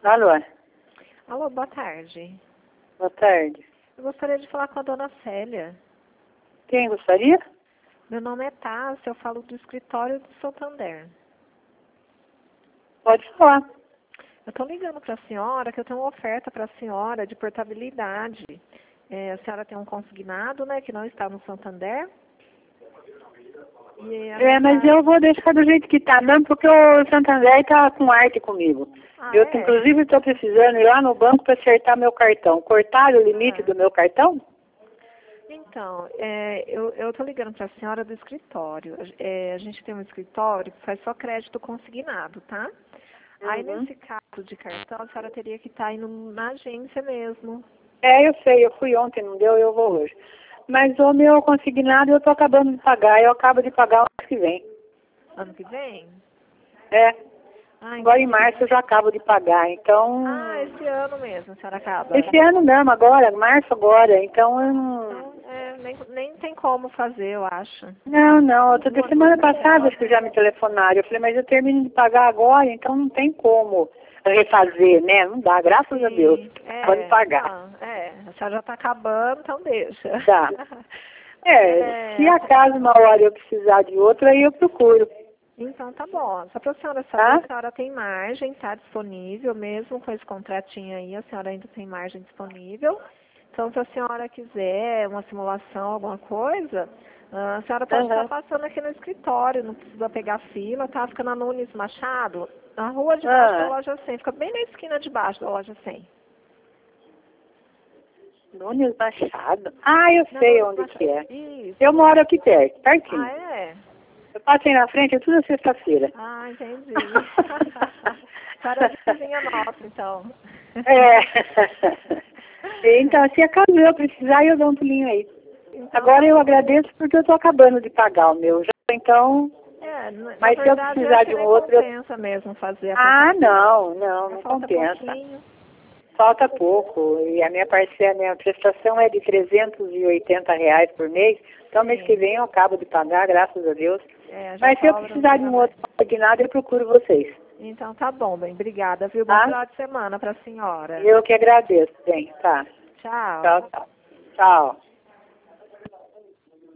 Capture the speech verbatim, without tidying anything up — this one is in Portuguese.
Alô? Alô, boa tarde. Boa tarde. Eu gostaria de falar com a dona Célia. Quem gostaria? Meu nome é Tássia, eu falo do escritório do Santander. Pode falar. Eu estou ligando para a senhora que eu tenho uma oferta para a senhora de portabilidade. É, a senhora tem um consignado, né, que não está no Santander. E a É, mas minha- eu vou deixar do jeito que tá mesmo, porque o Santander tá com arte comigo. Ah, eu, é? inclusive, estou precisando ir lá no banco para acertar meu cartão. Cortaram o limite Ah. do meu cartão? Então, é, eu estou ligando para a senhora do escritório. É, a gente tem um escritório que faz só crédito consignado, tá? Aí, Uhum. nesse caso de cartão, a senhora teria que estar indo na agência mesmo. É, eu sei, eu fui ontem, não deu, eu vou hoje. Mas o meu consignado eu tô acabando de pagar, eu acabo de pagar o mês que vem. Ano que vem? É, Ah, agora em entendi. março eu já acabo de pagar, então... Ah, esse ano mesmo, a senhora acaba. Esse ano mesmo, agora, março agora, então eu não... Então, é, nem, nem tem como fazer, eu acho. Não, não, outra Duas semana vezes passada só. acho que já me telefonaram. Eu falei, mas eu termino de pagar agora, então não tem como refazer, né? Não dá, graças a Deus. Sim, Pode é, pagar. não, é, a senhora já está acabando, então deixa. Tá. É, É, se acaso uma hora eu precisar de outra, aí eu procuro. então tá bom. Só para a senhora saber, Tá? a senhora tem margem, tá disponível, mesmo com esse contratinho aí, a senhora ainda tem margem disponível. Então, se a senhora quiser uma simulação, alguma coisa, ah, a senhora pode estar Aham. passando aqui no escritório, não precisa pegar fila, tá? Fica na Nunes Machado, na rua de baixo da Ah, loja cem, fica bem na esquina de baixo da loja cem. Nunes Machado. Ah, eu Na sei Nunes onde Machado. que é. Isso. Eu moro aqui perto, pertinho. Ah, é? Eu passei na frente, é tudo sexta-feira. Ah, entendi. A senhora é vizinha nossa, então. É. Então, se acaso eu precisar, eu dou um pulinho aí. Então, Agora tá eu bom. agradeço porque eu estou acabando de pagar o meu. Já, então, É, na na mas se eu verdade, eu precisar acho que de um nem outro... Eu... compensa mesmo fazer a Ah, portabilidade. não, não, Já não falta compensa. pouquinho. Falta pouco. E a minha parcela, a minha prestação é de trezentos e oitenta reais por mês. Então, mês Sim. que vem eu acabo de pagar, graças a Deus. É, já Mas se eu sobra um precisar de dia a um mais. outro consignado, eu procuro vocês. Então tá bom, bem. Obrigada, viu? Bom Tá? final de semana pra senhora. Eu que agradeço. Bem, tá. Tchau. Tchau, tchau. Tchau.